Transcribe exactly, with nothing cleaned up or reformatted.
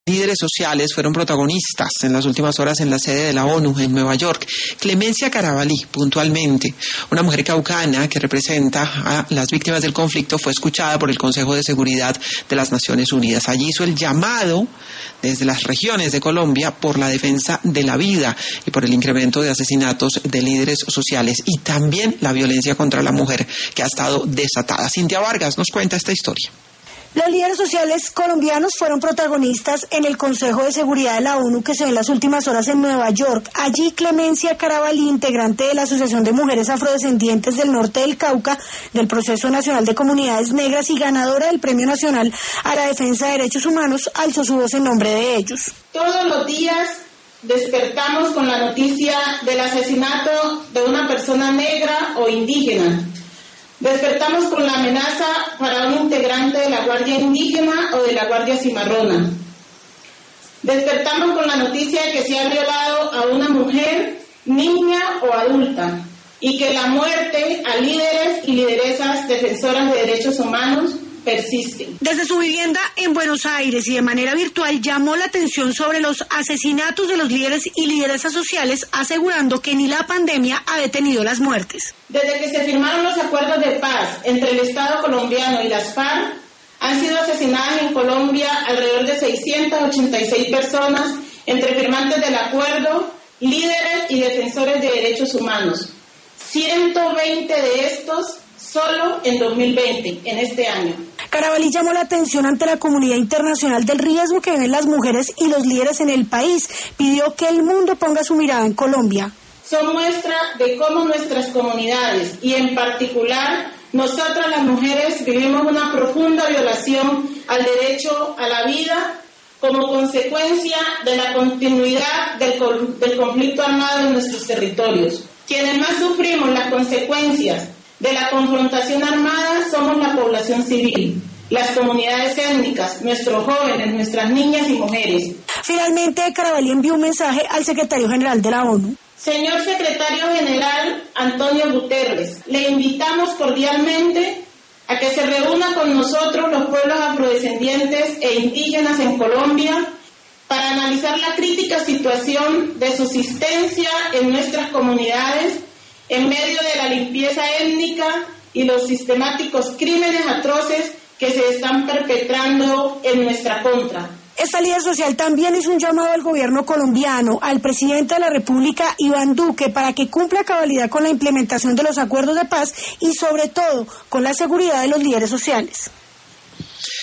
Líderes sociales fueron protagonistas en las últimas horas en la sede de la ONU en Nueva York. Clemencia Carabalí, puntualmente, una mujer caucana que representa a las víctimas del conflicto, fue escuchada por el Consejo de Seguridad de las Naciones Unidas. Allí hizo el llamado desde las regiones de Colombia por la defensa de la vida y por el incremento de asesinatos de líderes sociales y también la violencia contra la mujer que ha estado desatada. Cintia Vargas nos cuenta esta historia. Los líderes sociales colombianos fueron protagonistas en el Consejo de Seguridad de la ONU que se dio en las últimas horas en Nueva York. Allí Clemencia Carabalí, integrante de la Asociación de Mujeres Afrodescendientes del Norte del Cauca, del Proceso Nacional de Comunidades Negras y ganadora del Premio Nacional a la Defensa de Derechos Humanos, alzó su voz en nombre de ellos. Todos los días despertamos con la noticia del asesinato de una persona negra o indígena. Despertamos con la amenaza para un integrante de la Guardia Indígena o de la Guardia Cimarrona. Despertamos con la noticia de que se ha violado a una mujer, niña o adulta, y que la muerte a líderes y lideresas defensoras de derechos humanos persiste. Desde su vivienda en Buenos Aires y de manera virtual llamó la atención sobre los asesinatos de los líderes y lideresas sociales, asegurando que ni la pandemia ha detenido las muertes. Desde que se firmaron los acuerdos de paz entre el Estado colombiano y las FARC, han sido asesinadas en Colombia alrededor de seiscientas ochenta y seis personas, entre firmantes del acuerdo, líderes y defensores de derechos humanos. ciento veinte de estos solo en dos mil veinte, en este año. Carabalí llamó la atención ante la comunidad internacional del riesgo que ven las mujeres y los líderes en el país. Pidió que el mundo ponga su mirada en Colombia. Son muestra de cómo nuestras comunidades, y en particular nosotras las mujeres, vivimos una profunda violación al derecho a la vida como consecuencia de la continuidad del, del conflicto armado en nuestros territorios. Quienes más sufrimos las consecuencias de la confrontación armada somos la población civil, las comunidades étnicas, nuestros jóvenes, nuestras niñas y mujeres. Finalmente, Carabalí envió un mensaje al secretario general de la ONU. Señor secretario general Antonio Guterres, le invitamos cordialmente a que se reúna con nosotros los pueblos afrodescendientes e indígenas en Colombia para analizar la crítica situación de subsistencia en nuestras comunidades en medio de la limpieza étnica y los sistemáticos crímenes atroces que se están perpetrando en nuestra contra. Esta líder social también hizo un llamado al gobierno colombiano, al presidente de la República, Iván Duque, para que cumpla a cabalidad con la implementación de los acuerdos de paz y sobre todo con la seguridad de los líderes sociales.